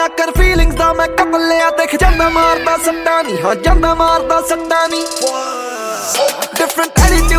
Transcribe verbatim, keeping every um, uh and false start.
ਨਾ ਕਰ ਫੀਲਿੰਗਸ ਦਾ ਮੈਂ ਕਤਲਿਆ ਦੇਖ ਜਾਂਦਾ ਮਾਰਦਾ ਸੱਟਾਂ ਨੀ ਹਾਂ ਜਾਂਦਾ ਮਾਰਦਾ ਸੱਟਾਂ ਨੀ ਡਿਫਰੈਂਟ ਐਟੀਟਿਊਡ